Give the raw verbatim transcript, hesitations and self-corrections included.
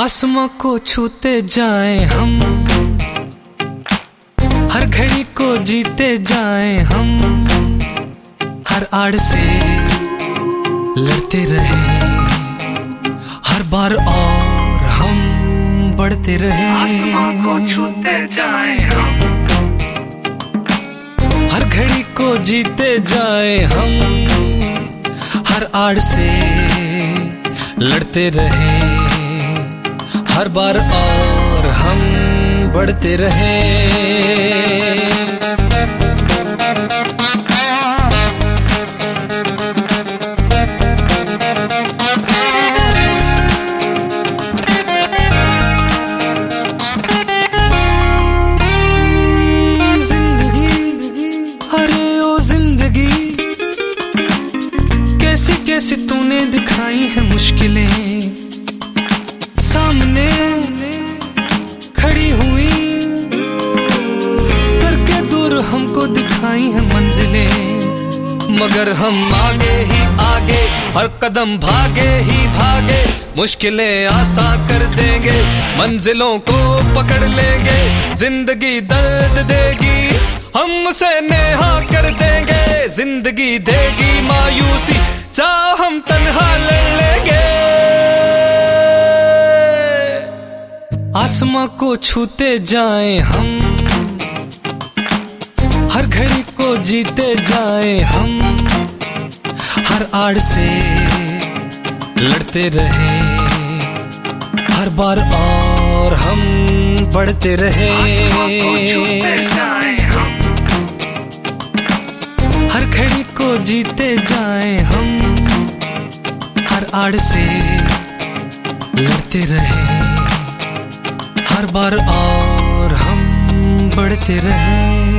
आसमां को छूते जाएं हम, हर घड़ी को जीते जाएं हम, हर आड़ से लड़ते रहे हर बार और हम बढ़ते रहे। आसमां को छूते जाएं हम, हर घड़ी को जीते जाएं हम, हर आड़ से लड़ते रहे हर बार और हम बढ़ते रहे। कैसी तूने दिखाई है मुश्किलें, सामने खड़ी हुई करके दूर हमको दिखाई है मंजिलें, मगर हम आगे ही आगे हर कदम भागे ही भागे, मुश्किलें आसान कर देंगे मंजिलों को पकड़ लेंगे, जिंदगी दर्द देगी हम उसे नेहा कर देंगे, जिंदगी देगी मायूसी चाह हम तन्हा लड़ लेंगे। आसमां को छूते जाएं हम, हर घड़ी को जीते जाएं हम, हर आड़ से लड़ते रहे हर बार और हम बढ़ते रहे। आसमां को छूते जाएं हम, हर घड़ी को जीते जाएं हम, हर आड़ से लड़ते रहे हर बार और हम बढ़ते रहे।